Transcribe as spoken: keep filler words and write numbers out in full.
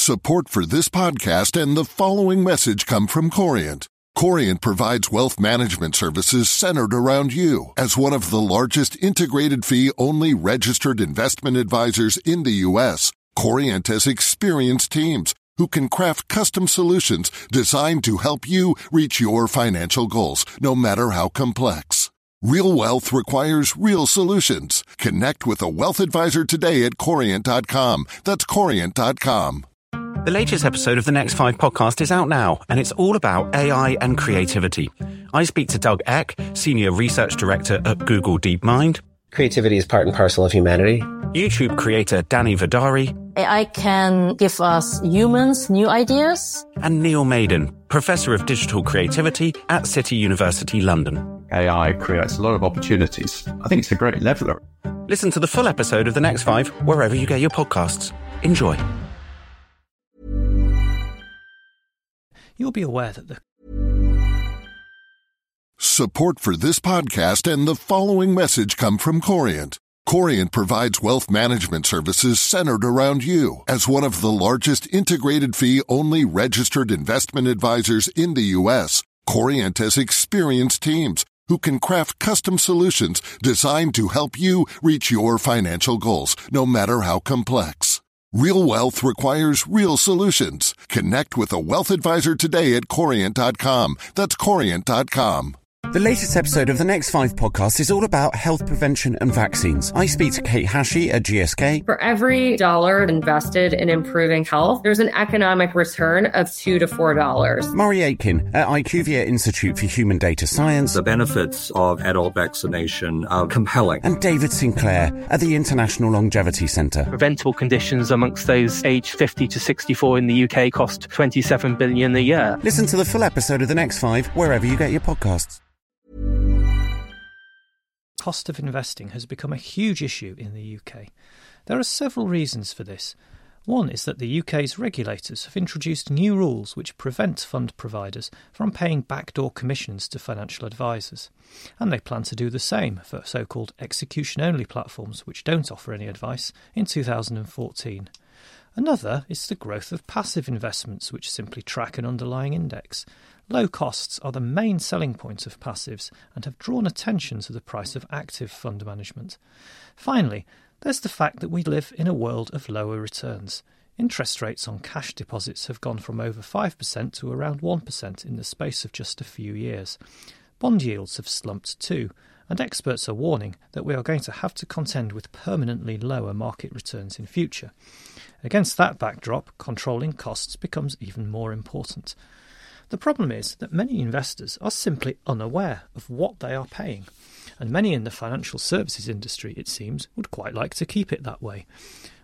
Support for this podcast and the following message come from Corient. Corient provides wealth management services centered around you. As one of the largest integrated fee-only registered investment advisors in the U S, Corient has experienced teams who can craft custom solutions designed to help you reach your financial goals, no matter how complex. Real wealth requires real solutions. Connect with a wealth advisor today at corient dot com. That's corient dot com. The latest episode of the Next Five podcast is out now, and it's all about A I and creativity. I speak to Doug Eck, Senior Research Director at Google DeepMind. Creativity is part and parcel of humanity. YouTube creator Danny Vidari. A I can give us humans new ideas. And Neil Maiden, Professor of Digital Creativity at City University London. A I creates a lot of opportunities. I think it's a great leveler. Listen to the full episode of The Next Five wherever you get your podcasts. Enjoy. You'll be aware that the Support for this podcast and the following message come from Corient. Corient provides wealth management services centered around you. As one of the largest integrated fee-only registered investment advisors in the U S, Corient has experienced teams who can craft custom solutions designed to help you reach your financial goals, no matter how complex. Real wealth requires real solutions. Connect with a wealth advisor today at corient dot com. That's corient dot com. The latest episode of the Next Five podcast is all about health prevention and vaccines. I speak to Kate Hashi at G S K. For every dollar invested in improving health, there's an economic return of two to four dollars. Murray Aitken at IQVIA Institute for Human Data Science. The benefits of adult vaccination are compelling. And David Sinclair at the International Longevity Centre. Preventable conditions amongst those aged fifty to sixty-four in the U K cost twenty-seven billion dollars a year. Listen to the full episode of The Next Five wherever you get your podcasts. cost of investing has become a huge issue in the U K. There are several reasons for this. One is that the U K's regulators have introduced new rules which prevent fund providers from paying backdoor commissions to financial advisors, and they plan to do the same for so-called execution-only platforms which don't offer any advice in two thousand fourteen. Another is the growth of passive investments which simply track an underlying index. Low costs are the main selling point of passives and have drawn attention to the price of active fund management. Finally, there's the fact that we live in a world of lower returns. Interest rates on cash deposits have gone from over five percent to around one percent in the space of just a few years. Bond yields have slumped too, and experts are warning that we are going to have to contend with permanently lower market returns in future. Against that backdrop, controlling costs becomes even more important. The problem is that many investors are simply unaware of what they are paying, and many in the financial services industry, it seems, would quite like to keep it that way.